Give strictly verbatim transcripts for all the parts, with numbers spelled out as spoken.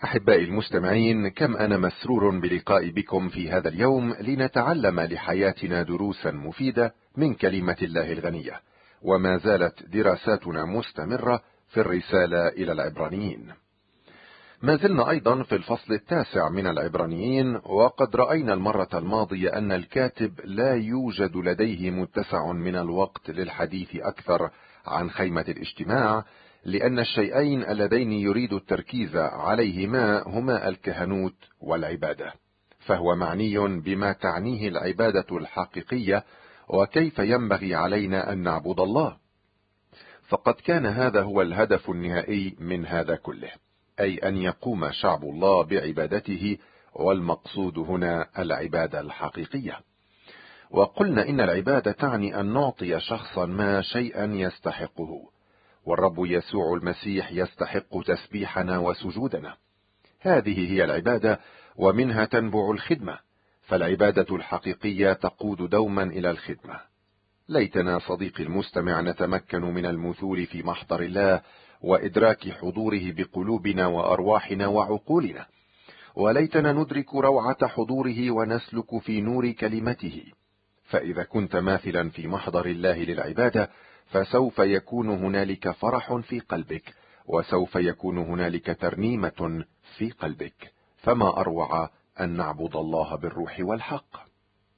أحبائي المستمعين، كم أنا مسرور بلقاء بكم في هذا اليوم لنتعلم لحياتنا دروسا مفيدة من كلمة الله الغنية. وما زالت دراساتنا مستمرة في الرسالة إلى العبرانيين. ما زلنا أيضا في الفصل التاسع من العبرانيين، وقد رأينا المرة الماضية أن الكاتب لا يوجد لديه متسع من الوقت للحديث أكثر عن خيمة الاجتماع، لأن الشيئين اللذين يريد التركيز عليهما هما الكهنوت والعبادة. فهو معني بما تعنيه العبادة الحقيقية وكيف ينبغي علينا أن نعبد الله. فقد كان هذا هو الهدف النهائي من هذا كله، أي أن يقوم شعب الله بعبادته، والمقصود هنا العبادة الحقيقية. وقلنا إن العبادة تعني أن نعطي شخصا ما شيئا يستحقه، والرب يسوع المسيح يستحق تسبيحنا وسجودنا. هذه هي العبادة، ومنها تنبع الخدمة، فالعبادة الحقيقية تقود دوما إلى الخدمة. ليتنا صديقي المستمع نتمكن من المثول في محضر الله وإدراك حضوره بقلوبنا وأرواحنا وعقولنا، وليتنا ندرك روعة حضوره ونسلك في نور كلمته. فإذا كنت ماثلا في محضر الله للعبادة، فسوف يكون هنالك فرح في قلبك، وسوف يكون هنالك ترنيمة في قلبك. فما أروع أن نعبد الله بالروح والحق.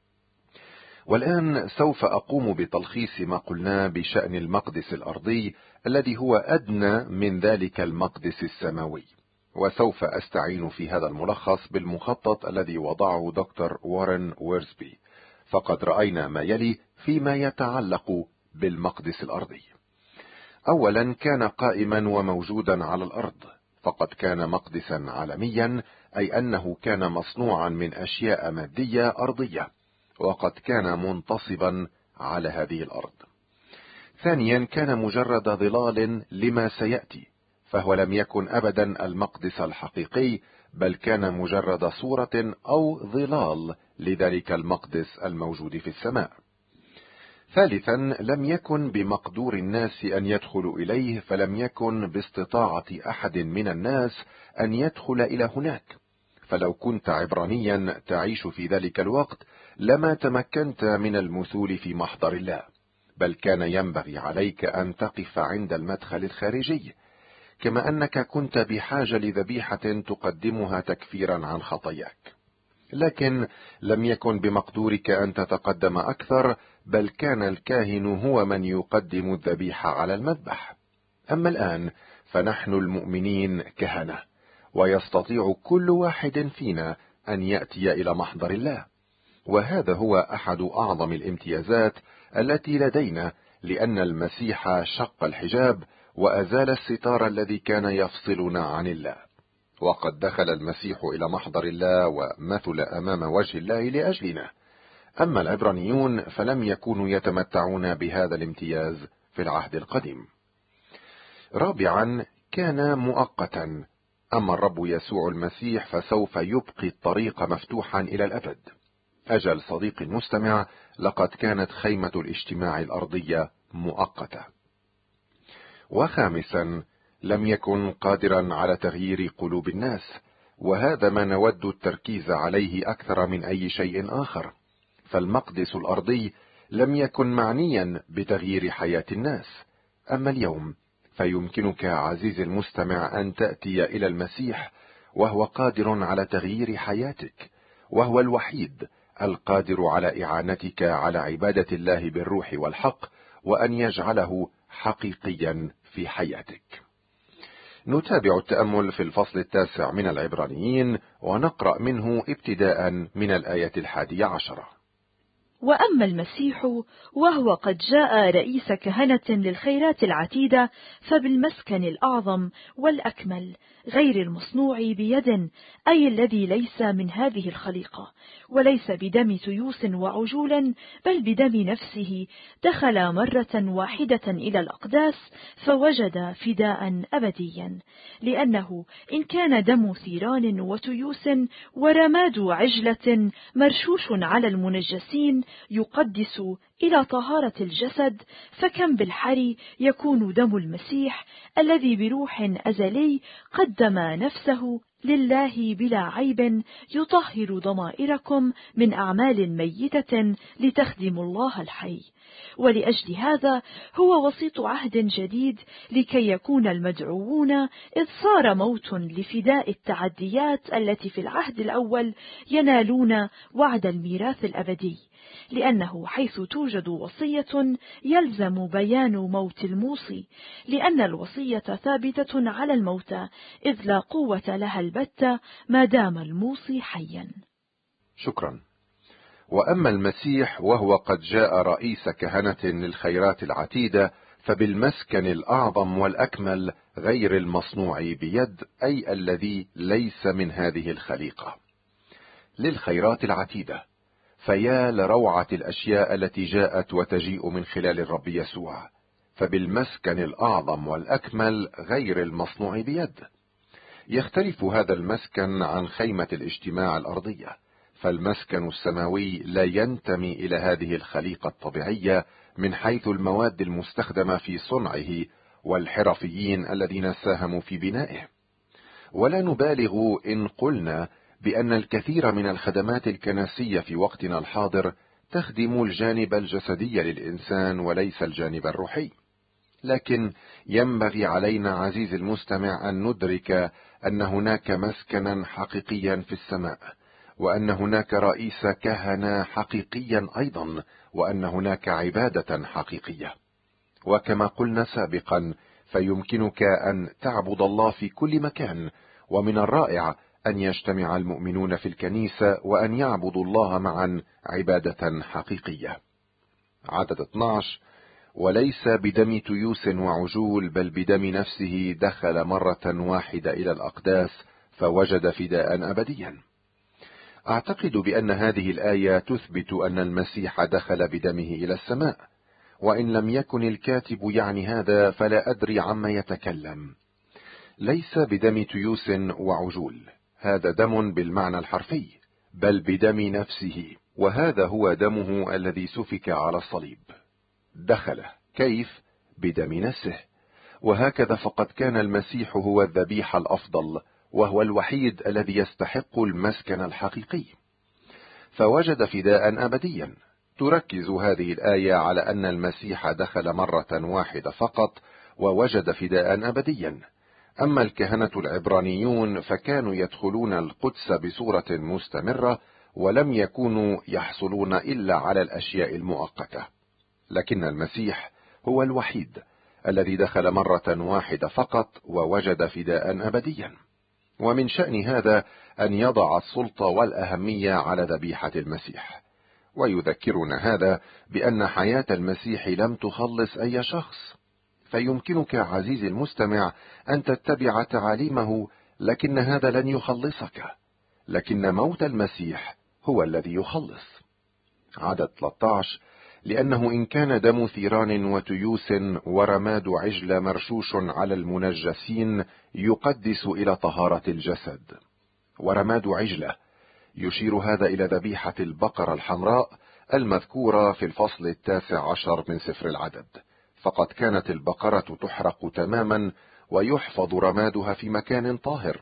والآن سوف أقوم بتلخيص ما قلناه بشأن المقدس الأرضي الذي هو أدنى من ذلك المقدس السماوي، وسوف أستعين في هذا الملخص بالمخطط الذي وضعه دكتور وارن ويرزبي. فقد رأينا ما يلي فيما يتعلق بالمقدس الأرضي. أولا، كان قائما وموجودا على الأرض، فقد كان مقدسا عالميا، أي أنه كان مصنوعا من أشياء مادية أرضية، وقد كان منتصبا على هذه الأرض. ثانيا، كان مجرد ظلال لما سيأتي، فهو لم يكن أبدا المقدس الحقيقي، بل كان مجرد صورة أو ظلال لذلك المقدس الموجود في السماء. ثالثا، لم يكن بمقدور الناس أن يدخلوا إليه، فلم يكن باستطاعة أحد من الناس أن يدخل إلى هناك. فلو كنت عبرانيا تعيش في ذلك الوقت لما تمكنت من المثول في محضر الله، بل كان ينبغي عليك أن تقف عند المدخل الخارجي، كما أنك كنت بحاجة لذبيحة تقدمها تكفيرا عن خطاياك. لكن لم يكن بمقدورك أن تتقدم أكثر، بل كان الكاهن هو من يقدم الذبيحة على المذبح. أما الآن فنحن المؤمنين كهنة، ويستطيع كل واحد فينا أن يأتي إلى محضر الله. وهذا هو أحد أعظم الامتيازات التي لدينا، لأن المسيح شق الحجاب وأزال الستار الذي كان يفصلنا عن الله، وقد دخل المسيح إلى محضر الله ومثل أمام وجه الله لأجلنا. أما العبرانيون فلم يكونوا يتمتعون بهذا الامتياز في العهد القديم. رابعا، كان مؤقتا، أما الرب يسوع المسيح فسوف يبقي الطريق مفتوحا إلى الأبد. أجل صديقي المستمع، لقد كانت خيمة الاجتماع الأرضية مؤقتة. وخامسا، لم يكن قادرا على تغيير قلوب الناس، وهذا ما نود التركيز عليه أكثر من أي شيء آخر. فالمقدس الأرضي لم يكن معنيا بتغيير حياة الناس. أما اليوم فيمكنك عزيزي المستمع أن تأتي إلى المسيح، وهو قادر على تغيير حياتك، وهو الوحيد القادر على إعانتك على عبادة الله بالروح والحق، وأن يجعله حقيقيا في حياتك. نتابع التأمل في الفصل التاسع من العبرانيين، ونقرأ منه ابتداء من الآية الحادية عشرة. وأما المسيح وهو قد جاء رئيس كهنة للخيرات العتيدة، فبالمسكن الأعظم والأكمل، غير المصنوع بيد، أي الذي ليس من هذه الخليقة، وليس بدم تيوس وعجول، بل بدم نفسه، دخل مرة واحدة إلى الأقداس، فوجد فداء أبديا. لأنه إن كان دم ثيران وتيوس ورماد عجلة مرشوش على المنجسين، يقدس إلى طهارة الجسد، فكم بالحري يكون دم المسيح الذي بروح أزلي قدم نفسه لله بلا عيب يطهر ضمائركم من أعمال ميتة لتخدموا الله الحي. ولأجل هذا هو وسيط عهد جديد، لكي يكون المدعوون إذ صار موت لفداء التعديات التي في العهد الأول ينالون وعد الميراث الأبدي، لأنه حيث توجد وصية يلزم بيان موت الموصي، لأن الوصية ثابتة على الموتى إذ لا قوة لها البتة ما دام الموصي حيا. شكرا. وأما المسيح وهو قد جاء رئيس كهنة للخيرات العتيدة، فبالمسكن الأعظم والأكمل غير المصنوع بيد، أي الذي ليس من هذه الخليقة، للخيرات العتيدة. فيا لروعة الأشياء التي جاءت وتجيء من خلال الرب يسوع. فبالمسكن الأعظم والأكمل غير المصنوع بيد. يختلف هذا المسكن عن خيمة الاجتماع الأرضية، فالمسكن السماوي لا ينتمي إلى هذه الخليقة الطبيعية من حيث المواد المستخدمة في صنعه والحرفيين الذين ساهموا في بنائه. ولا نبالغ إن قلنا بأن الكثير من الخدمات الكنسية في وقتنا الحاضر تخدم الجانب الجسدي للإنسان وليس الجانب الروحي. لكن ينبغي علينا عزيزي المستمع أن ندرك أن هناك مسكنا حقيقيا في السماء، وأن هناك رئيس كهنة حقيقيا أيضا، وأن هناك عبادة حقيقية. وكما قلنا سابقا، فيمكنك أن تعبد الله في كل مكان، ومن الرائع أن يجتمع المؤمنون في الكنيسة وأن يعبدوا الله معا عبادة حقيقية. عدد اثناشر: وليس بدم تيوس وعجول، بل بدم نفسه دخل مرة واحدة إلى الأقداس فوجد فداء أبديا. أعتقد بأن هذه الآية تثبت أن المسيح دخل بدمه إلى السماء، وإن لم يكن الكاتب يعني هذا فلا أدري عما يتكلم. ليس بدم تيوس وعجول، هذا دم بالمعنى الحرفي، بل بدم نفسه، وهذا هو دمه الذي سفك على الصليب. دخل كيف؟ بدم نفسه. وهكذا فقد كان المسيح هو الذبيح الأفضل، وهو الوحيد الذي يستحق المسكن الحقيقي، فوجد فداء أبديا. تركز هذه الآية على أن المسيح دخل مرة واحدة فقط ووجد فداء أبديا. أما الكهنة العبرانيون فكانوا يدخلون القدس بصورة مستمرة، ولم يكونوا يحصلون إلا على الأشياء المؤقتة، لكن المسيح هو الوحيد الذي دخل مرة واحدة فقط ووجد فداء أبديا. ومن شأن هذا أن يضع السلطة والأهمية على ذبيحة المسيح. ويذكرنا هذا بأن حياة المسيح لم تخلص أي شخص. فيمكنك عزيزي المستمع أن تتبع تعاليمه، لكن هذا لن يخلصك، لكن موت المسيح هو الذي يخلص. عدد ثلاثة عشر: لأنه إن كان دم ثيران وتيوس ورماد عجل مرشوش على المنجسين يقدس إلى طهارة الجسد. ورماد عجلة يشير هذا إلى ذبيحة البقرة الحمراء المذكورة في الفصل التاسع عشر من سفر العدد، فقد كانت البقرة تحرق تماما ويحفظ رمادها في مكان طاهر.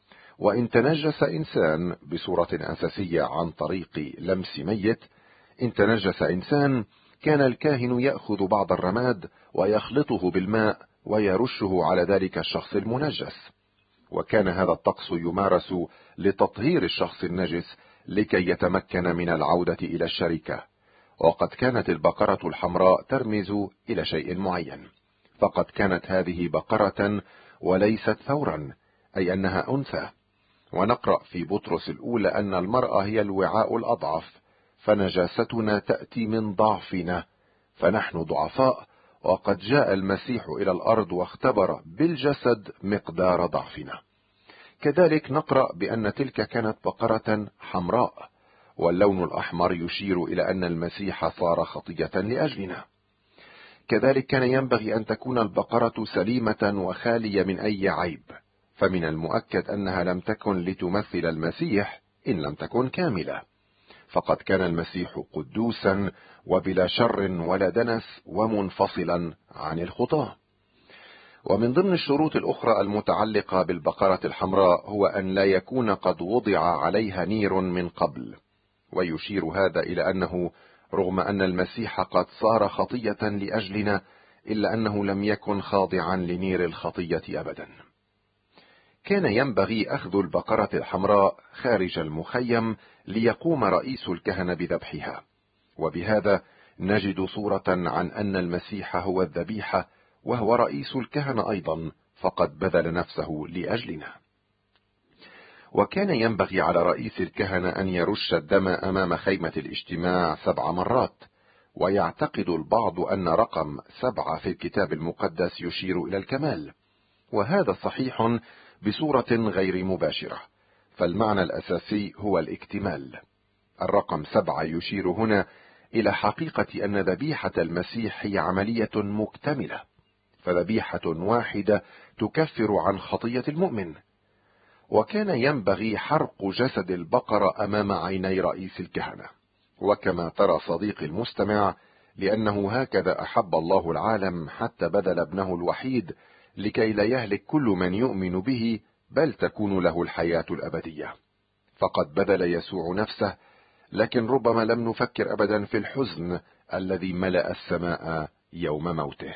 وإن تنجس إنسان بصورة أساسية عن طريق لمس ميت، إن تنجس إنسان كان الكاهن يأخذ بعض الرماد ويخلطه بالماء ويرشه على ذلك الشخص المنجس. وكان هذا الطقس يمارس لتطهير الشخص النجس لكي يتمكن من العودة إلى الشركة. وقد كانت البقرة الحمراء ترمز إلى شيء معين، فقد كانت هذه بقرة وليست ثورا، أي أنها أنثى. ونقرأ في بطرس الأولى أن المرأة هي الوعاء الأضعف، فنجاستنا تأتي من ضعفنا، فنحن ضعفاء، وقد جاء المسيح إلى الأرض واختبر بالجسد مقدار ضعفنا. كذلك نقرأ بأن تلك كانت بقرة حمراء، واللون الأحمر يشير إلى أن المسيح صار خطية لأجلنا. كذلك كان ينبغي أن تكون البقرة سليمة وخالية من أي عيب، فمن المؤكد أنها لم تكن لتمثل المسيح إن لم تكن كاملة، فقد كان المسيح قدوسا وبلا شر ولا دنس ومنفصلا عن الخطاة. ومن ضمن الشروط الأخرى المتعلقة بالبقرة الحمراء هو أن لا يكون قد وضع عليها نير من قبل، ويشير هذا إلى أنه رغم أن المسيح قد صار خطية لأجلنا إلا أنه لم يكن خاضعا لنير الخطية أبدا. كان ينبغي أخذ البقرة الحمراء خارج المخيم ليقوم رئيس الكهنة بذبحها، وبهذا نجد صورة عن أن المسيح هو الذبيحة وهو رئيس الكهنة أيضا، فقد بذل نفسه لأجلنا. وكان ينبغي على رئيس الكهنة أن يرش الدم أمام خيمة الاجتماع سبع مرات، ويعتقد البعض أن رقم سبعة في الكتاب المقدس يشير إلى الكمال، وهذا صحيح بصورة غير مباشرة، فالمعنى الأساسي هو الاكتمال. الرقم سبعة يشير هنا إلى حقيقة أن ذبيحة المسيح هي عملية مكتملة، فذبيحة واحدة تكفر عن خطية المؤمن. وكان ينبغي حرق جسد البقرة أمام عيني رئيس الكهنة، وكما ترى صديقي المستمع، لأنه هكذا أحب الله العالم حتى بذل ابنه الوحيد لكي لا يهلك كل من يؤمن به، بل تكون له الحياة الأبدية. فقد بذل يسوع نفسه، لكن ربما لم نفكر أبدا في الحزن الذي ملأ السماء يوم موته.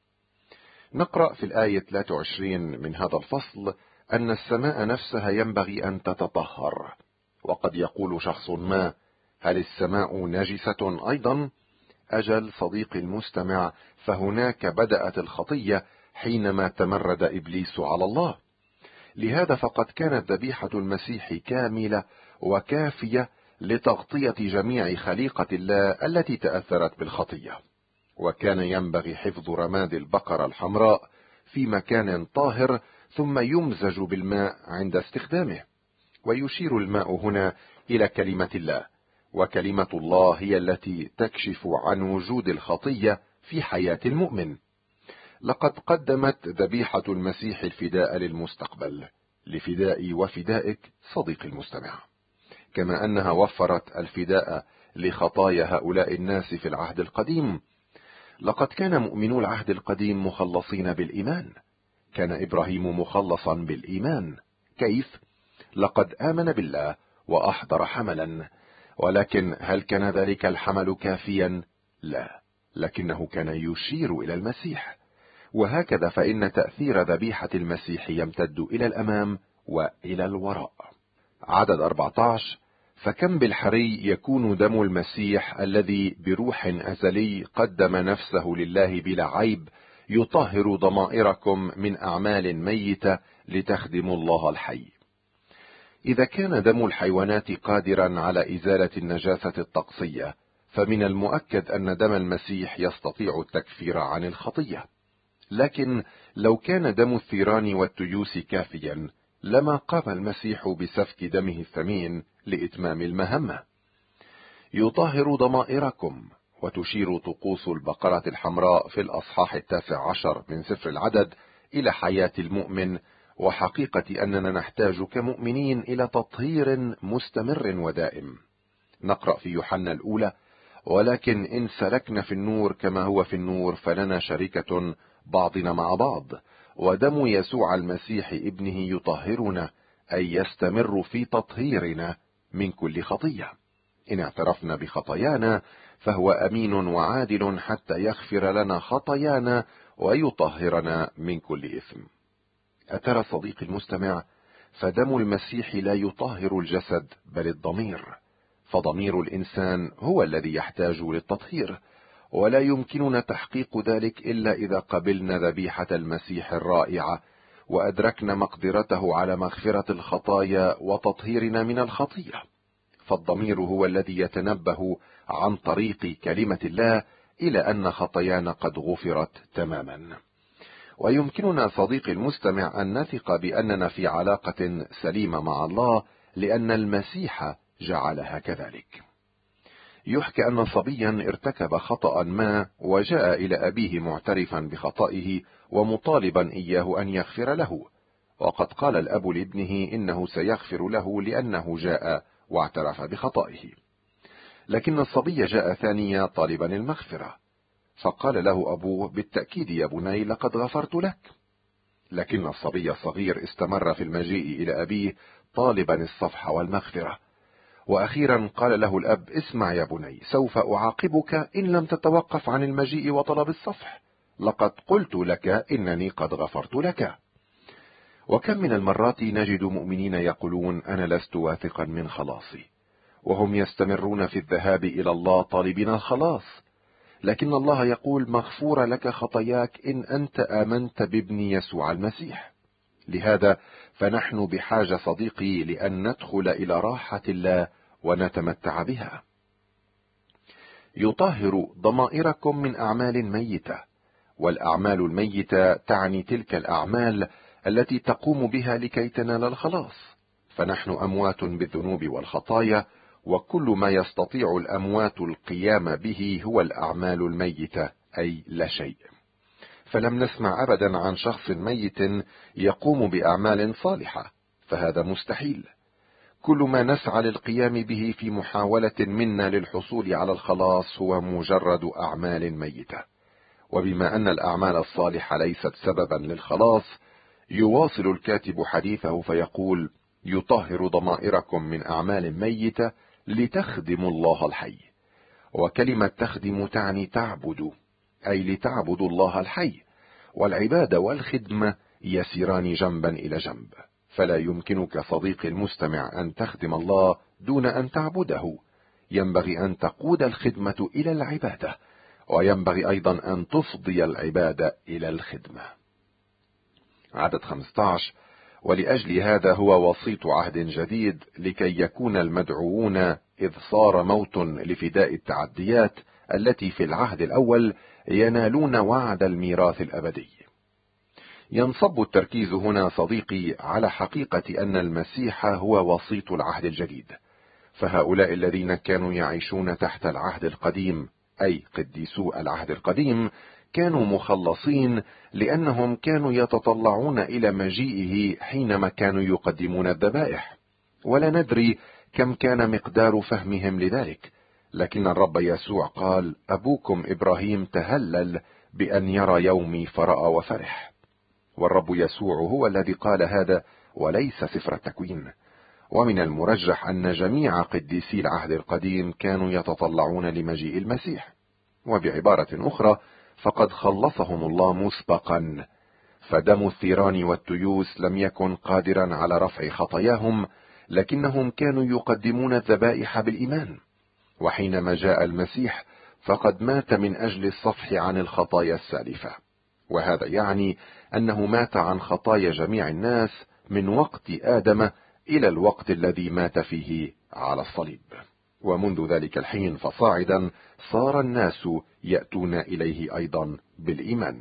نقرأ في الآية ثلاثة وعشرين من هذا الفصل أن السماء نفسها ينبغي أن تتطهر. وقد يقول شخص ما: هل السماء نجسة أيضا؟ أجل صديقي المستمع، فهناك بدأت الخطية حينما تمرد إبليس على الله. لهذا فقد كانت ذبيحة المسيح كاملة وكافية لتغطية جميع خليقة الله التي تأثرت بالخطية. وكان ينبغي حفظ رماد البقرة الحمراء في مكان طاهر ثم يمزج بالماء عند استخدامه. ويشير الماء هنا إلى كلمة الله، وكلمة الله هي التي تكشف عن وجود الخطية في حياة المؤمن. لقد قدمت ذبيحة المسيح الفداء للمستقبل، لفدائي وفدائك صديقي المستمع، كما أنها وفرت الفداء لخطايا هؤلاء الناس في العهد القديم. لقد كان مؤمنو العهد القديم مخلصين بالإيمان. كان إبراهيم مخلصا بالإيمان. كيف؟ لقد آمن بالله وأحضر حملا، ولكن هل كان ذلك الحمل كافيا؟ لا، لكنه كان يشير إلى المسيح. وهكذا فإن تأثير ذبيحة المسيح يمتد إلى الأمام وإلى الوراء. عدد أربعة عشر: فكم بالحري يكون دم المسيح الذي بروح أزلي قدم نفسه لله بلا عيب يطهر ضمائركم من أعمال ميتة لتخدموا الله الحي. إذا كان دم الحيوانات قادرا على إزالة النجاسة الطقسية، فمن المؤكد أن دم المسيح يستطيع التكفير عن الخطية. لكن لو كان دم الثيران والتيوس كافيا، لما قام المسيح بسفك دمه الثمين لإتمام المهمة. يطهر ضمائركم، وتشير طقوس البقرة الحمراء في الأصحاح التاسع عشر من سفر العدد إلى حياة المؤمن، وحقيقة أننا نحتاج كمؤمنين إلى تطهير مستمر ودائم. نقرأ في يوحنا الأولى: ولكن إن سلكنا في النور كما هو في النور فلنا شركة بعضنا مع بعض، ودم يسوع المسيح ابنه يطهرنا، أي يستمر في تطهيرنا من كل خطية. إن اعترفنا بخطايانا فهو أمين وعادل حتى يغفر لنا خطايانا ويطهرنا من كل إثم. أترى صديقي المستمع، فدم المسيح لا يطهر الجسد بل الضمير، فضمير الإنسان هو الذي يحتاج للتطهير، ولا يمكننا تحقيق ذلك إلا إذا قبلنا ذبيحة المسيح الرائعة وأدركنا مقدرته على مغفرة الخطايا وتطهيرنا من الخطية. فالضمير هو الذي يتنبه عن طريق كلمة الله إلى أن خطايانا قد غفرت تماما. ويمكننا صديقي المستمع أن نثق بأننا في علاقة سليمة مع الله، لأن المسيح جعلها كذلك. يحكى أن صبيا ارتكب خطأ ما وجاء إلى أبيه معترفا بخطئه ومطالبا إياه أن يغفر له، وقد قال الأب لابنه إنه سيغفر له لأنه جاء واعترف بخطئه. لكن الصبي جاء ثانية طالبا المغفرة، فقال له أبوه: بالتأكيد يا بني لقد غفرت لك. لكن الصبي الصغير استمر في المجيء إلى أبيه طالبا الصفح والمغفرة، وأخيرا قال له الأب: اسمع يا بني، سوف أعاقبك إن لم تتوقف عن المجيء وطلب الصفح، لقد قلت لك إنني قد غفرت لك. وكم من المرات نجد مؤمنين يقولون: أنا لست واثقا من خلاصي، وهم يستمرون في الذهاب إلى الله طالبين الخلاص، لكن الله يقول: مغفور لك خطاياك إن أنت آمنت بابن يسوع المسيح. لهذا فنحن بحاجة صديقي لأن ندخل إلى راحة الله ونتمتع بها. يطهر ضمائركم من أعمال ميتة، والأعمال الميتة تعني تلك الأعمال التي تقوم بها لكي تنال الخلاص، فنحن أموات بالذنوب والخطايا، وكل ما يستطيع الأموات القيام به هو الأعمال الميتة، أي لا شيء. فلم نسمع أبدا عن شخص ميت يقوم بأعمال صالحة، فهذا مستحيل. كل ما نسعى للقيام به في محاولة منا للحصول على الخلاص هو مجرد أعمال ميتة. وبما أن الأعمال الصالحة ليست سببا للخلاص، يواصل الكاتب حديثه فيقول: يطهر ضمائركم من أعمال ميتة لتخدموا الله الحي. وكلمة تخدم تعني تعبد، أي لتعبدوا الله الحي، والعبادة والخدمة يسيران جنبا إلى جنب، فلا يمكنك صديقي المستمع أن تخدم الله دون أن تعبده. ينبغي أن تقود الخدمة إلى العبادة، وينبغي أيضا أن تفضي العبادة إلى الخدمة. عدد خمسة عشر: ولأجل هذا هو وسيط عهد جديد، لكي يكون المدعوون إذ صار موت لفداء التعديات التي في العهد الأول ينالون وعد الميراث الأبدي. ينصب التركيز هنا صديقي على حقيقة أن المسيح هو وسيط العهد الجديد، فهؤلاء الذين كانوا يعيشون تحت العهد القديم، أي قديسو العهد القديم، كانوا مخلصين لأنهم كانوا يتطلعون إلى مجيئه حينما كانوا يقدمون الذبائح، ولا ندري كم كان مقدار فهمهم لذلك، لكن الرب يسوع قال: أبوكم إبراهيم تهلل بأن يرى يومي فرأى وفرح. والرب يسوع هو الذي قال هذا وليس سفر التكوين. ومن المرجح أن جميع قديسي العهد القديم كانوا يتطلعون لمجيء المسيح، وبعبارة أخرى فقد خلصهم الله مسبقا، فدم الثيران والتيوس لم يكن قادرا على رفع خطاياهم، لكنهم كانوا يقدمون الذبائح بالإيمان. وحينما جاء المسيح فقد مات من أجل الصفح عن الخطايا السالفة، وهذا يعني أنه مات عن خطايا جميع الناس من وقت آدم إلى الوقت الذي مات فيه على الصليب، ومنذ ذلك الحين فصاعدا صار الناس يأتون إليه أيضا بالإيمان.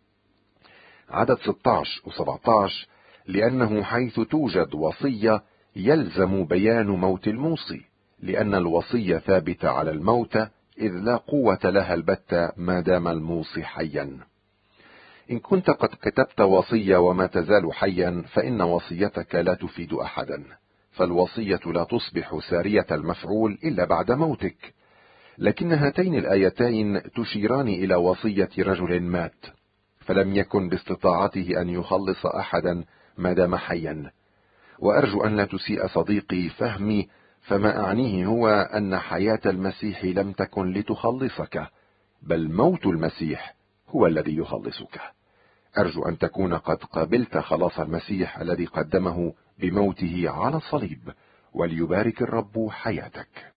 عدد ستة عشر وسبعة عشر: لأنه حيث توجد وصية يلزم بيان موت الموصي، لأن الوصية ثابتة على الموت، إذ لا قوة لها البتة ما دام الموصي حيا. إن كنت قد كتبت وصية وما تزال حيا فإن وصيتك لا تفيد أحدا، فالوصية لا تصبح سارية المفعول إلا بعد موتك. لكن هاتين الآيتين تشيران إلى وصية رجل مات، فلم يكن باستطاعته أن يخلص أحدا ما دام حيا. وأرجو أن لا تسيء صديقي فهمي، فما أعنيه هو أن حياة المسيح لم تكن لتخلصك، بل موت المسيح هو الذي يخلصك. أرجو أن تكون قد قبلت خلاص المسيح الذي قدمه بموته على الصليب، وليبارك الرب حياتك.